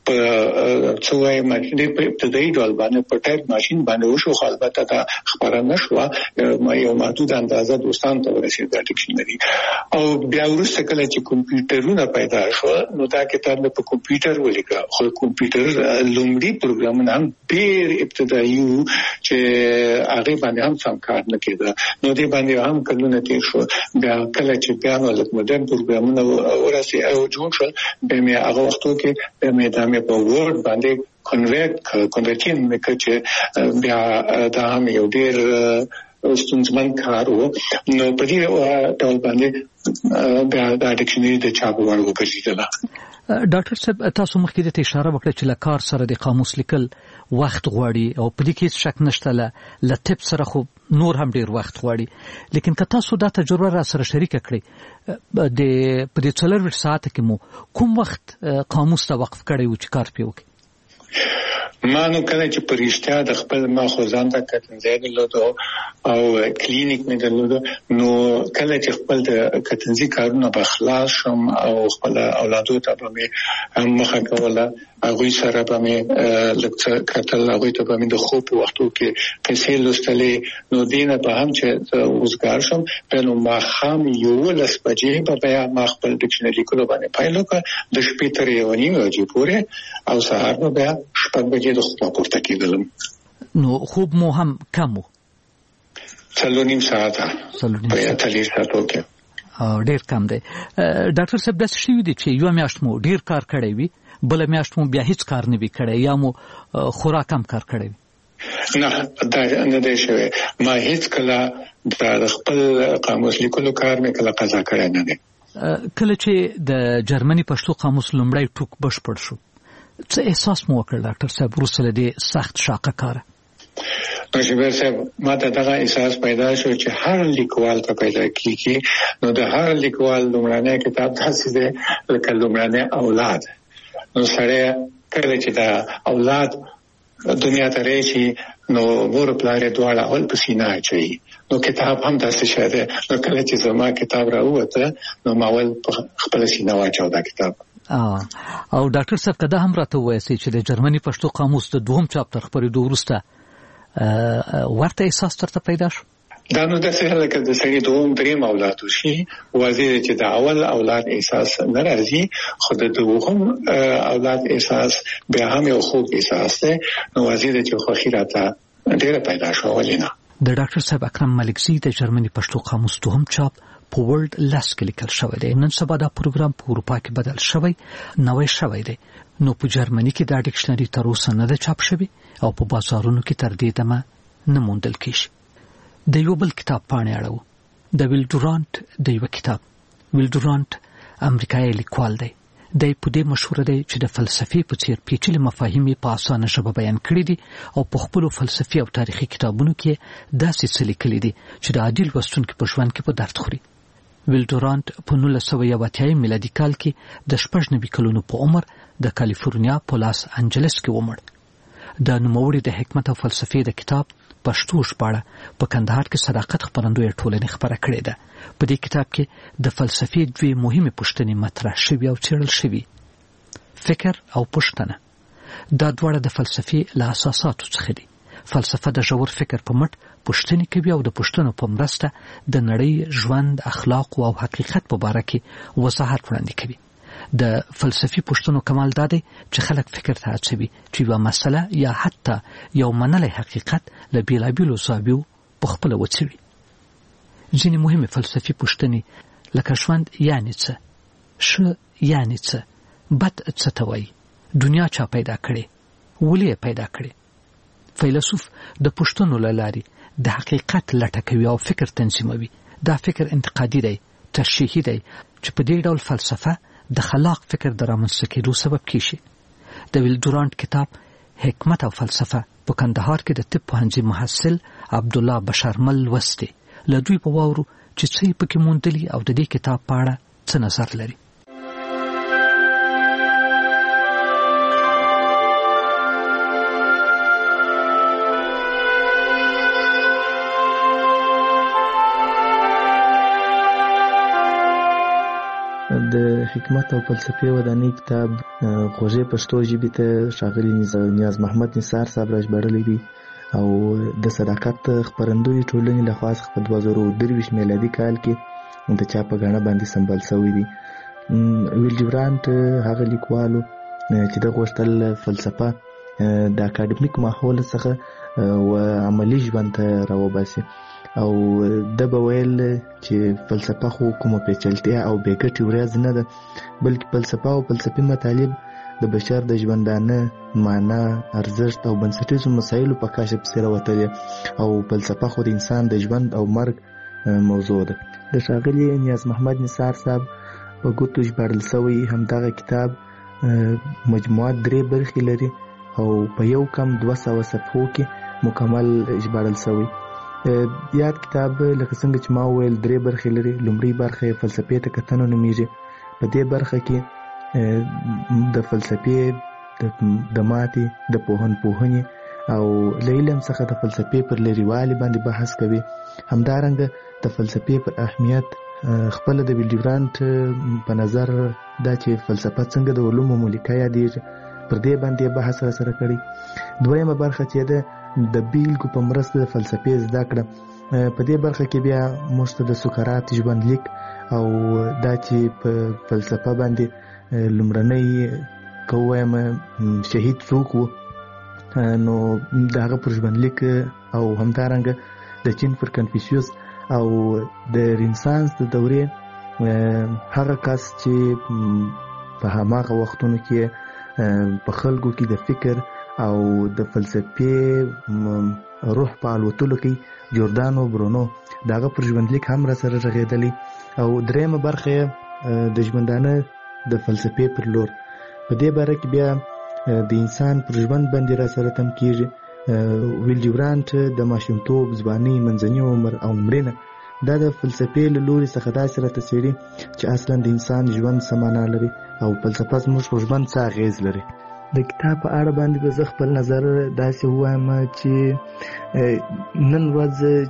Speaker 16: په څوای ماشين په ابتدایي ډول باندې په ټایپ ماشين باندې وشو، خو البته دا خبره نشوه، ما یو محدود اندازه دوستان ته ورسېد د ډکشنري. او بیا وروسته کله چې کمپیوټرونه پیدا شو نو دا کتاب په کمپیوټر ولیکه، خو کمپیوټر لومړی پروګرامونه هم ډېر ابتدایي وو چې هغه باندې هم سم کار نه کېده، نو دې باندې هم کلونه تیر شو. بیا کله چې بیا نو لکه مدرن پروګرامونه ورسې او جوړ شول، بیا مې هغه وختو کې مې دا مې په ورډ باندې کنورټین مې کړ چې بیا دا هم یو ډېر ستونزمن کار وو. نو په دې ډول باندې بیا دا ډکشنري د چاپ وړ وګرځېدله.
Speaker 14: ډاکټر صاحب تاسو مخکې ته اشاره وکړه چې له کار سره د قاموس لیکل وخت غواړي او په دې کې شک نشته له ټپ سره خو نور هم ډیر وخت غواړي، لیکن که تاسو دا تجربه را سره شریک کړئ د په دې 24 ساعت کې مو کوم وخت قاموس ته وقف کړی و چې کار پې وکړي؟
Speaker 16: ما نو کله چې پرېشتیا د خپل ما خو ځان ته کتنځای درلودو او کلینیک مې درلودو، نو کله چې خپل د کتنځي کارونه به خلاص شم او خپل اولادو ته به مې مخه کوله، هغوی سره به مې لږ څه کتل، هغوی ته به مې د خوب په وختو کې قصې لوستلې، نو دې نه به هم چې وزګار شم بیا نو ماښام 11 بجې به بیا ما خپل ډکشنري لیکلو باندې پیل وکړ د شپې تر 1:30 بجې پورې، او سهار به بیا 6 بجې د خوب پورته کېدلم.
Speaker 14: نو خوب مو هم کم و؟
Speaker 16: 4.5 ساعته په 48 ساعتو کې
Speaker 14: ډېر کم دی. ډاکټر صاحب داسې شوي دي چې یوه میاشت مو ډېر کار کړی وي، بله میاشت مو بیا هیڅ کار نه وي کړی، یا مو خورا کم کار کړی وي؟
Speaker 16: نه، دا نه دی شوی. ما هیڅ کله د خپل قاموس لیکلو کار مې کله قضا کړی نه دی.
Speaker 14: کله چې د جرمني پښتو قاموس لومړی ټوک بشپړ شو، څه احساس مو وکړ ډاکټر صاحب وروسته له دې سخت شاقه کاره؟
Speaker 16: نو شبیر صاحب ما ته دغه احساس پیدا شو چې هر لیکوال ته پیدا کیږي، نو د هر لیکوال لومړنی کتاب داسې دی لکه لومړنی اولاد. نو سړی کله چې د اولاد دنیا ته راشي نو مور پلار دواړه اول په سینه اچوي، نو کتاب هم داسې شی دی. نو کله چې زما کتاب راووته نو ما اول په خپل سینه واچاو دا کتاب.
Speaker 14: او ډاکټر صاحب کدا هم راته وایي چې د جرمني پښتو قاموس د دوهم چاپ تر خپرېدو وروسته ورته احساس ترته پیدا شو؟
Speaker 16: دا نو داسې لکه د سړي دوم دریم اولاد وشي، واضح دی چې د اول اولاد احساس نه راځي، خو د دوهم اولاد احساس بیا هم یو خوږ احساس دی. نو واضح دی چې خوښي راته ډېره پیدا شوه. ولې نه؟
Speaker 14: د ډاکټر صاحب اکرم ملکزي د جرمني پښتو قاموس دوهم چاپ په ورلد لس کې لیکل شوی دی. نن سبا دا پروګرام په اروپا کې بدل شوی، نوی شوی دی. نو په جرمني کې دا ډکشنري تر اوسه نه ده چاپ شوی او په بازارونو کې تر دې دمه نه موندل کېږي. د یو بل کتاب پاڼې اړوو، د ویل ډورانټ د یو کتاب. ویل ډورانټ امریکایي لیکوال دی. د په دې مشهور دی چې د فلسفي په څیر پیچلي مفاهیم په اسانه ژبه بیان کړي دي او په خپل فلسفي او تاریخي کتابونو کې داسې څه لیکلي دي چې د عادل لوستونکو په ژوند کې په درد خوري. ویل ډورانټ په 1980 میلادي کال کې د 90 کلونو په عمر د کالیفورنیا په لاس انجلس کې ومړ. د نوموړي د حکمت او فلسفې د کتاب پښتو ژباړه په کندهار کې صداقت خپرندوی ټولنې خبره کړې ده. په دې کتاب کې د فلسفې دوه مهمه پوښتنې مطرح شوي او څېړل شوي: فکر او پوښتنه. دا دواړه د فلسفې له اساساتو څخه دي. فلسفه د ژور فکر په مټ پوښتنې کوي او د پوښتنو په مرسته د نړۍ ژوند، اخلاق او حقیقت په اړه کې وضاحت وړاندې کوي. د فلسفي پوښتنو کمال دا دی چې خلک فکر ته هڅوي چې یوه مسله یا حتی یو منلی حقیقت له بېلابېلو زاویو په خپله وڅېړي. ځینې مهمې فلسفي پوښتنې لکه ژوند یعنې څه، ښه یعنې څه، بد څه ته وایي، دنیا چا پیدا کړې، ولې یې پیدا کړې. فیلسوف د پوښتنو له لارې د حقیقت لټه کوي او فکر تنظیموي. دا فکر انتقادي دی، تشریحي دی، چې په دې ډول فلسفه د خلاق فکر د رامنځته کېدو سبب کیږي. د ویل ډورانټ کتاب حکمت او فلسفه په کندهار کې د طب پوهنځي محصل عبدالله بشرمل لوستی. له دوی په واورو چې څه یې پکې موندلي او د دې کتاب په اړه څه نظر لري.
Speaker 17: د حکمت او فلسفې ودانۍ کتاب خوږې پښتو ژبې ته ښاغلي نیاز محمد نثار صاحب راژباړلی دی او د صداقت خپرندوی ټولنې لخوا څخه په 2023 میلادي کال کې د چاپ غاڼه باندې سمبال شوی دی. ویل ډیورانت هغه لیکوالو چې د غوښتل فلسفه د اکاډمیک ماحول څخه او عملی ژوند ته راوباسي او د بویل چې فلسفه خو کومه پیچلتیا او بیګټي ورځ نه ده، بلکې فلسفه او فلسفي مطالب د بشر د ژوندانه معنا، ارزښت او بنسټیزو مسایلو په کشف سره وتلي او فلسفه خو د انسان د ژوند او مرګ موضوع ده. د ښاغلي نیاز محمد نثار صاحب په ګوتو ژباړل شوی همدغه کتاب مجموعه 3 برخې لري او په یو کم 200 صفحو کې مکمل ژباړل شوی. یاد کتاب لکه څنګه چې ما وویل 3 برخې لري. لومړی برخه فلسفې ته کتنه نومیږي. په دې برخه کې د فلسفې د ماتې د پوهنې او له علم څخه د فلسفې پر لرېوالي باندې بحث کوي. همدارنګه د فلسفې پر اهمیت خپل د ویل ډیورانت په نظر دا چې فلسفه څنګه د علومو ملکه یادېږي پر دې باندې بحث را سره کړی. دویمه برخه چې ده د بیلګو په مرسته د فلسفې زده کړه. په دې برخه کې بیا موږ د سقراط ژوندلیک او دا چې په فلسفه باندې لومړنی کوم شهید څوک و نو د هغه پر ژوندلیک او همدارنګه د چین پر کنفوسیوس او د رنسانس د دورې هغه کس چې په هماغه وختونو کې په خلکو کې د فکر او د فلسفې روح په الوتلو کې جوردانو برونو دغه پر ژوندلیک هم را سره رغېدلی. او درېمه برخه د ژوندانه د فلسفې پر لور. په دې باره کې بیا د انسان پر ژوند باندې را سره تم کېږي. ویل ډیورانت د ماشومتوب، ځوانۍ، منځني عمر او مړینه دا د فلسفې له لوري څخه داسې راته څېړي چې اصلا د انسان ژوند څه معنا لري او فلسفه زموږ په ژوند څه اغېز لري. د کتاب په اړه باندې به زه خپل نظر داسې ووایم چې نن ورځ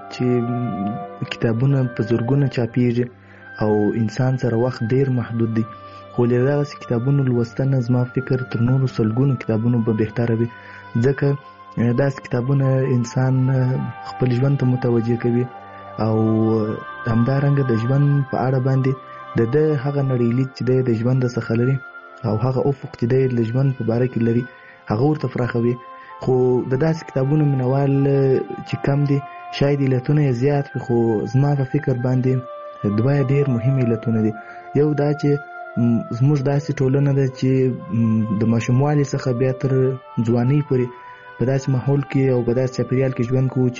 Speaker 17: چې کتابونه په زرګونه چاپېږي او انسان سره وخت ډېر محدود دی، خو له دغسې کتابونو لوستنه زما فکر تر نورو سلګونو کتابونو به بهتره وي، ځکه داسې کتابونه انسان خپل ژوند ته متوجه کوي او همدارنګه د ژوند په اړه باندې د هغه نړۍ چې د ژوند څخه لري او هغه افق چې د ژوند په باره کې لري هغه ورته پراخوي. خو د داسې کتابونو مینوال چې کم دي شاید علتونه یې زیات وي، خو زما په فکر باندې دوه ډېر مهم علتونه دي. یو دا چې زموږ داسې ټولنه ده چې د ماشوموالي څخه بیا تر ځوانۍ پورې په داسې ماحول کې او په داسې چاپېریال کې ژوند کوو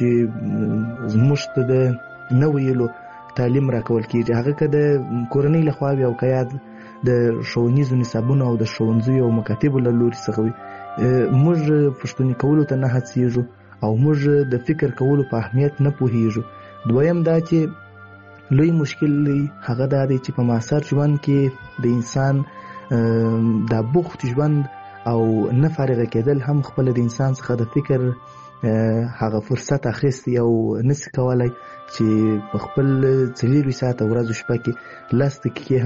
Speaker 17: چې زموږ ته د نه ویلو تعلیم راکول کېږي، هغه که د کورنۍ لخوا وي او که یا د ښوونیزو نصابونو او د ښوونځیو او مکاتبو له لوري څخه وي. موږ پوښتنې کولو ته نه هڅېږو او موږ د فکر کولو په اهمیت نه پوهېږو. دویم دا چې لوی مشکل دی هغه دا دی چې په معاصر ژوند کې د انسان دا بوخت ژوند او نه فارغه کېدل هم خپل د انسان څخه د فکر هغه فرصت اخیستی او نسی کولای چې په خپل 24 ساعته ورځ شپه کې 10 دقیقې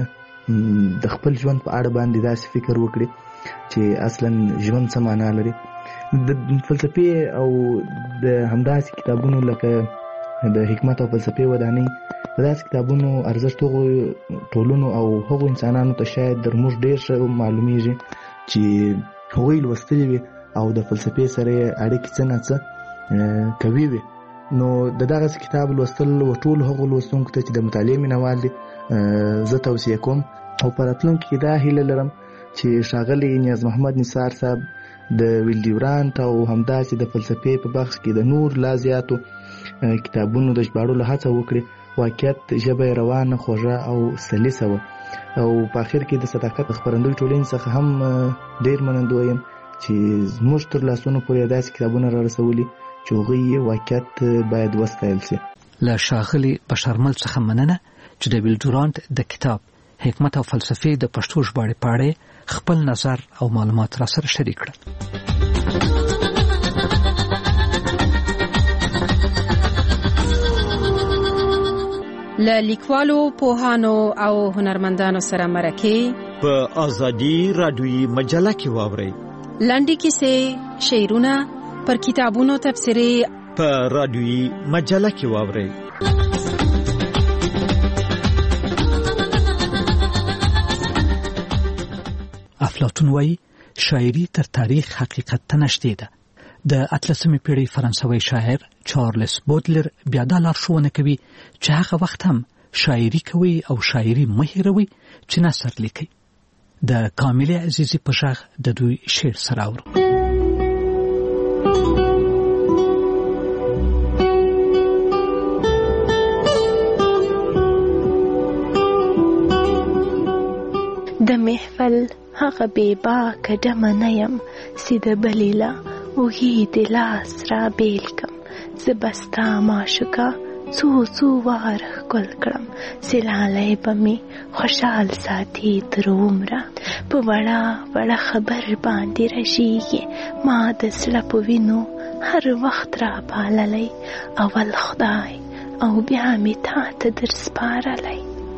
Speaker 17: هم د خپل ژوند په اړه باندې داسې فکر وکړي چې اصلا ژوند څه معنا لري. د فلسفې او د همداسې کتابونو لکه د حکمت او فلسفې ودانۍ په داسې کتابونو ارزښت هغو ټولنو او هغو انسانانو ته شاید در موږ ډېر ښه معلومیږي چې هغوی لوستلي وي او د فلسفې سره اړیکې څه نه څه کوي وي. نو د دغسې کتاب لوستل ټولو هغو لوستونکو ته چې د مطالعې مینوال دي زه توصیه کوم او په راتلونکي کې دا هیله لرم چې ښاغلی نیاز محمد نثار صاحب د ویل ډیورانت او همداسې د فلسفې په بخش کې د نور لا زیاتو کتابونو د ژباړلو هڅه وکړي. واقعیت ژبه یې روانه، خوږه او سلیسه وه او په آخر کې د صداقت خپرندوی ټولنې څخه هم ډېر منندوی یم چې زموږ تر لاسونو پورې داسې کتابونه را رسولي چې هغوی واقعیت باید وستایل شي.
Speaker 14: له ښاغلي بشرمل څخه مننه چې د ویل ډیورانت د کتاب حکمت او فلسفې د پښتو ژباړې په اړه خپل نظر او معلومات را سره شریک کړل.
Speaker 6: له لیکوالو، پوهانو او هنرمندانو سره مرکې
Speaker 7: په ازادي رادیویي مجله کې واورئ.
Speaker 6: لنډې کیسې، شعرونه، پر کتابونو تبصرې
Speaker 7: په رادیویي مجله کې واورئ.
Speaker 14: افلاطون وایي شاعري تر تاریخ حقیقت ته نږدې ده. د 18مې پیړۍ فرانسوي شاعر چارلز بودلر بیا دا لارښوونه کوي چې هغه وخت هم شاعري کوي او شاعري مه هېروئ چې نثر لیکئ. د کاملې عزیزي په غږ د دوی شعر سره اورو.
Speaker 18: د محفل هغه بېباکه ډمه نه یم چې د بلې له اوږې د لاس را بیل کړم. زه به ستا معشوقه څو واره ښکل کړم چې لالی به مې خوشحال ساتي تر عمره. په وړه خبر باندې رژېږي ما د زړه په وینو هر وخت را پاللی. اول خدای او بیا مې تا ته در سپارلی.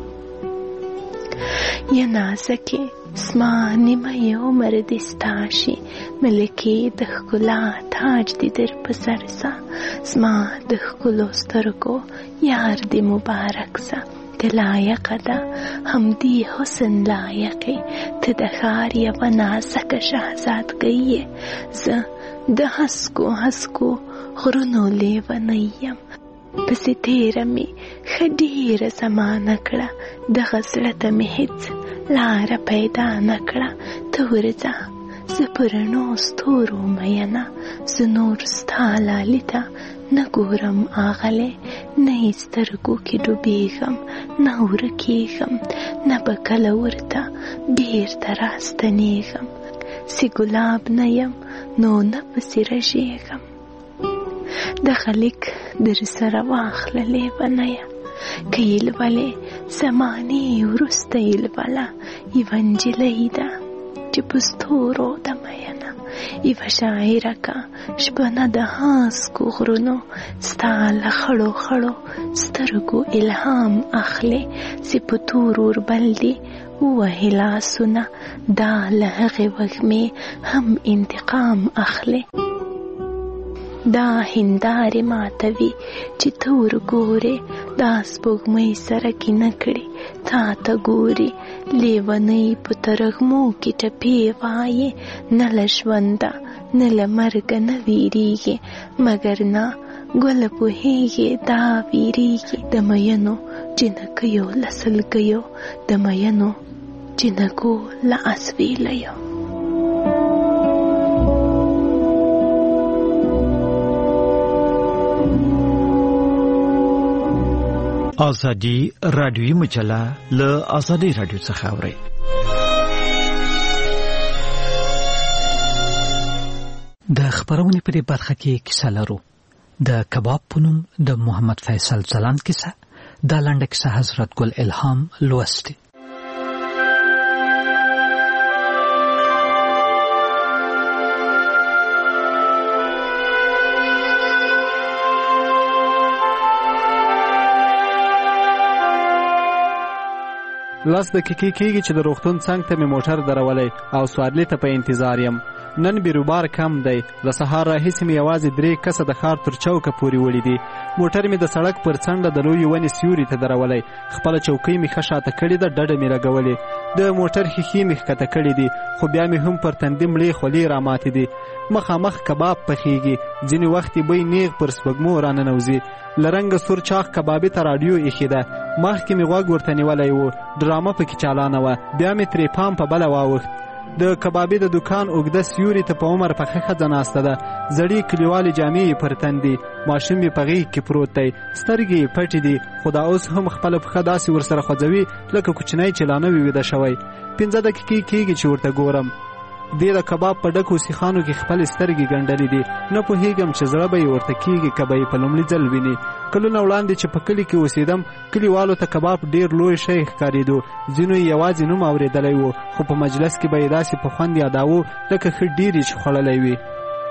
Speaker 18: یا نازکې زما نیمه عمر دې ستا شي، ملکې د ښکلا تاج دې در په سر سه. زما د ښکلو سترګو یار دې مبارک سه. ته لایقه ده همدې حسن لایقې، ته د ښار یوه نازکه شهزادګۍ یې. زه د هسکو غرونو لیونی یم، پسې تیره مې ښه ډېره زمانه کړه. دغه زړه ته مې هېڅ لاره پیدا نه کړه. ته ورځه زه په رڼو ستورو مینه، زه نور ستا لالي ته نه ګورم آغلې. نه یې سترګو کې ډوبېږم نه ورکېږم، نه به کله ورته بېرته راستنېږم. چې ګلاب نه یم نو نه پسې رژېږم. دغه لیک در سره واخله لیونیه، که یې لولې زمانې وروسته یې لوله. یوه نجلۍ ده چې په ستورو ده مینه، یوه شاعره که شپنه د هسکو غرونو ستا له خړو سترګو الهام اخلي. چې په تور اوربل دې ووهې لاسونه، دا له هغې وږمې هم انتقام اخلي. دا هندارې ماتوي چې ته ورګورې، دا سپوږمۍ سره کینه کړي تا ته ګوري. لیونۍ په ترږمو کې ټپې وایې، نه له ژونده نه له مرګه نه ویریږي، مګر نه ګله پوهېږي دا ویریږي. د مینو جنکیو له سلګیو، د مینو جنکو له اسویلیو.
Speaker 7: ازادي رادیویي مجله له ازادي رادیو څخه اورئ.
Speaker 14: د خبرونې په دې برخه کې کیسه لرو. د کباب په نوم د محمد فیصل ځلاند کیسه. دا لنډه کیسه حضرت ګل الهام لوستې.
Speaker 1: لس دقیقې کېږي چې د روغتون څنګ ته مې موټر درولی او سوارلي ته په انتظار یم. نن بیروبار کم دی. له سهار راهیسې مې یوازې 3 کسه د ښار تر چوکه پورې وړي دي. موټر مې د سړک پر څنډه د لویې ونې سیوري ته درولی. خپله چوکۍ مې ښه شاته کړې ده، ډډه مې لګولې. د موټر ښیښې مې ښکته کړې دي، خو بیا مې هم پر تندي مړې خولې راماتې دي. مخامخ کباب پخېږي، ځینې وخت یې بوی نیغ پر سپږمو راننوځي. له رنګه سور چاق کبابي ته راډیو ایښې ده. مخکې مې غوږ ورته نیولی و، ډرامه پکې چالانه وه. بیا مې ترې پام په بله واوښت. د کبابي د دکان اوږده سیوري ته په عمر پخه ښځه ناسته ده. زړې کلیوالې جامې یې پر تن دي، ماشوم یې په غېږ کې پروت دی، سترګې یې پټې دي، خو دا اوس هم خپله پښه داسې ورسره خوځوي لکه کوچنی چې لا نه وي ویده شوی. 15 دقیقې کېږي چې ورته ګورم. دې د کباب په ډکو سیخانو کې خپلې سترګې ګنډلې دي. نه پوهېږم چې زړه به یې ورته کېږي که به یې په لومړي ځل ویني. کلونه وړاندې چې په کلي کې اوسېدم، کلیوالو ته کباب ډېر لوی شی ښکارېدو. ځینو یې یوازې نوم اورېدلی و، خو په مجلس کې به یې داسې په خوند یاداوه لکه ښه ډېر یې چې خوړلی وي.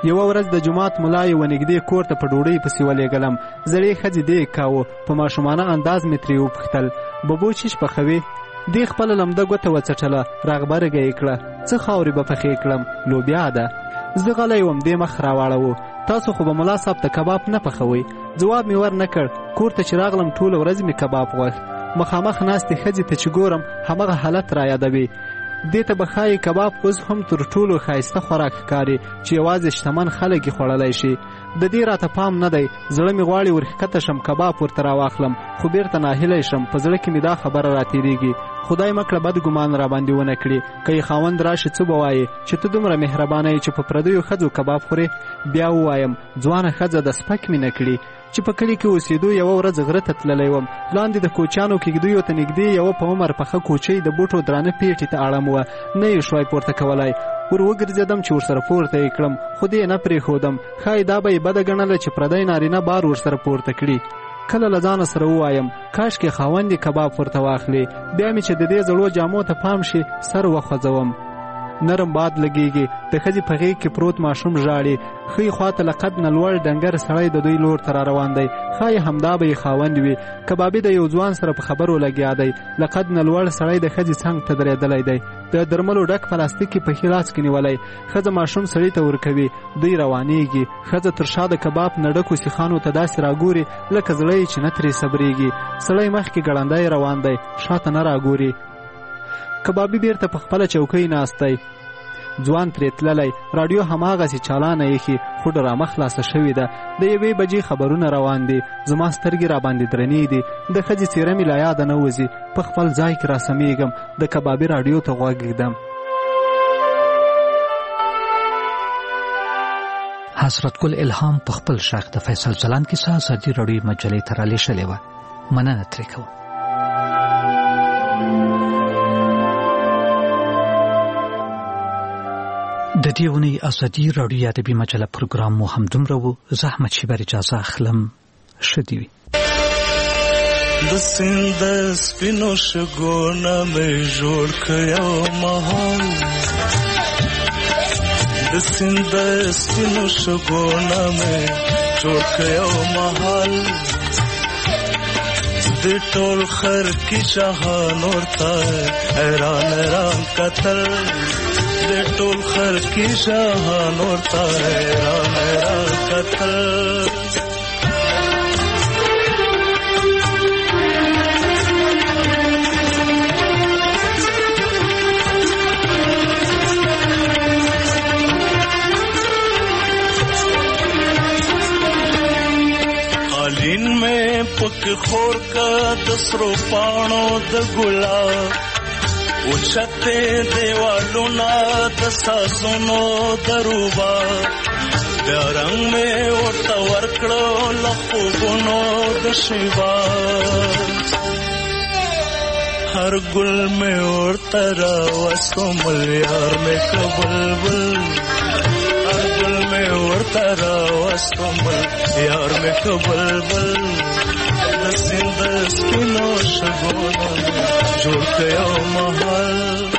Speaker 1: یوه ورځ د جومات ملا یې ونږدې کور ته په ډوډۍ پسې ولېږلم. زړې ښځې دیګ کاوه. په ماشومانه انداز مې ترې وپوښتل ببو چیش پخوې؟ دې خپله لمده ګوته وڅټله، راغبرګه یې کړه. څه خاورې به پخې کړم؟ لوبیا ده. زه غلی وم، دې مخ راواړوه. تاسو خو به ملا صاحب ته کباب نه پخوئ؟ ځواب مې ور نه کړ. کور ته چې راغلم ټوله ورځ مې کباب غوښت. مخامخ ناستې ښځې ته چې ګورم همغه حالت را یادوي. دې ته به ښایي کباب اوس هم تر ټولو ښایسته خوراک ښکاري چې یوازې شتمن خلک یې خوړلی شي. د دې راته پام نه دی. زړه مې غواړي ورښکته شم کباب ورته راواخلم، خو بیرته ناهیلی شم. په زړه کې مې دا خبره راتېرېږي، خدای مه کړه بد ګمان راباندې ونه کړي. که یې خاوند راشي څه به وایي چې ته دومره مهربانه یې چې په پردیو ښځو کباب خورې؟ بیا ووایم ځوانه ښځه د سپک مې نه کړي. چې په کلي کې اوسېدو یوه ورځ غره ته تللی وم. لاندې د کوچیانو کېږدیو ته نږدې یوه په عمر پخه کوچۍ د بوټو درانه پیټې ته اړم وه. نه یې شوای پورته کولی. ور وګرځېدم چې ورسره پورته یې کړم، خو دې نه پرېښودم. ښایي دا به یې بده ګڼله چې پردی نارینه بار ورسره پورته کړي. کله له ځانه سره ووایم کاشکې خاوند یې کباب ورته واخلي. بیا مې چې د دې زړو جامو ته پام شي سر وخوځوم. نرم باد لګېږي. د ښځې په غېږ کې پروت ماشوم ژاړي. ښۍ خواته له قد نه لوړ ډنګر سړی د دوی لور ته را روان دی. ښایي همدا به یې خاوند وي. کبابي د یو ځوان سره په خبرو لګیا دی. له قد نه لوړ سړی د ښځې څنګ ته درېدلی دی. د درملو ډک پلاستیک یې په ښي لاس کې نیولی. ښځه ماشوم سړي ته ورکوي. دوی روانېږي. ښځه تر شا د کباب نه ډکو سیخانو ته داسې راګوري لکه زړه یې چې نه ترې صبرېږي. سړی مخکې ګړندی روان دی، شاته نه راګوري. کبابي بیرته په خپله چوکۍ ناست دی. ځوان ترې تللی. راډیو هماغسې چالانه ایښي، خو ډرامه خلاصه شوې ده. د 1 بجې خبرونه روان دي. زما سترګې راباندې درنې دي. د ښځې څېره مې له یاده نه وځي. په خپل ځای کې راسمیږم. د کبابي راډیو ته غوږ ږدم.
Speaker 14: حضرت ګل الهام په خپل شاخ د فیصل ځلان کیسه ازادي راډیو مجلې ته رالیږلې وه. مننه ترې کوم. د دې اونۍ ازادي راډیو ادبي مجله پروګرام مو همدومره و. زه احمد شیبر اجازه اخلم. ښه دې وي.
Speaker 8: د سیند د سپینو شګو نه مې جوړ کړی مهال، د سیند د سپینو شګو نه مې جوړ کړی مهال، د ټول خر کې جهان ورته حیران حیران کتل، د ټول خر کې جهان ورته حیران حیران کتل. قالین میں پک خور کا دسرو پانو د گلاب، اوچتے دیوالو نا دساسونو دروبا، بیا رنگ میں ورطا ورکڑو لخوبونو دشیبا، ہر گل میں ورطا راوستو ملیار میں کبلبل، ہر گل میں ورطا راوستو ملیار میں کبلبل، دسند سپینو شگونا جوړ کړو محل.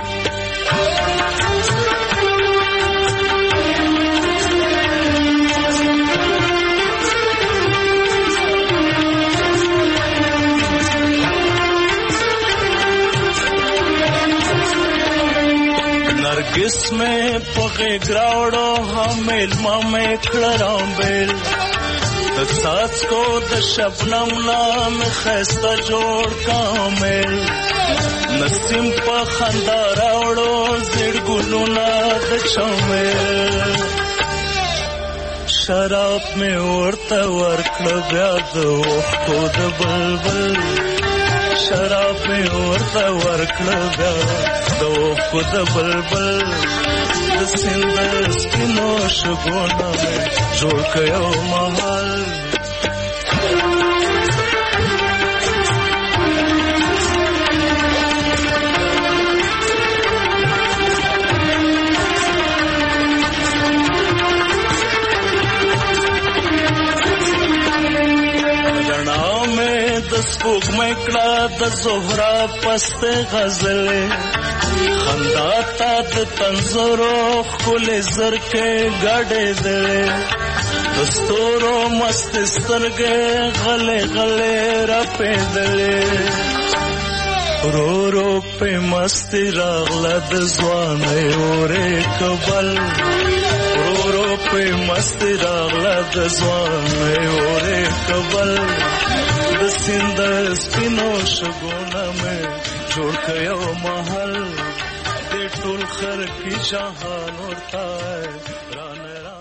Speaker 8: نرگس میں پغې ګراوړو حامل ما مې کړم بیل، د څاڅکو د شبنم نام خسته جوړ کامل، نسیم په خندا راوړو زیړ ګلونه د چمل، شراب مې ورته ورکړه بیا د اوښکو د بلبل، شراب مې ورته ورکړه بیا د اوښکو د بلبل، د سیند سپینو شګونه مې جوړ کړو محل. د سپوږمۍ کړه د زهره پسته غزلې، خندا تا د تنزورو خل زرکه گاډې دې دستورو مست سترګې غلې غلې را پېدلې رو رو په مست راغله د ځوانې اورې کبل رو رو په مست راغله د ځوانې اورې کبل د سیند سپینو شګونه مې جوړ کړو محل د ټول خر کی جهان ورته رانه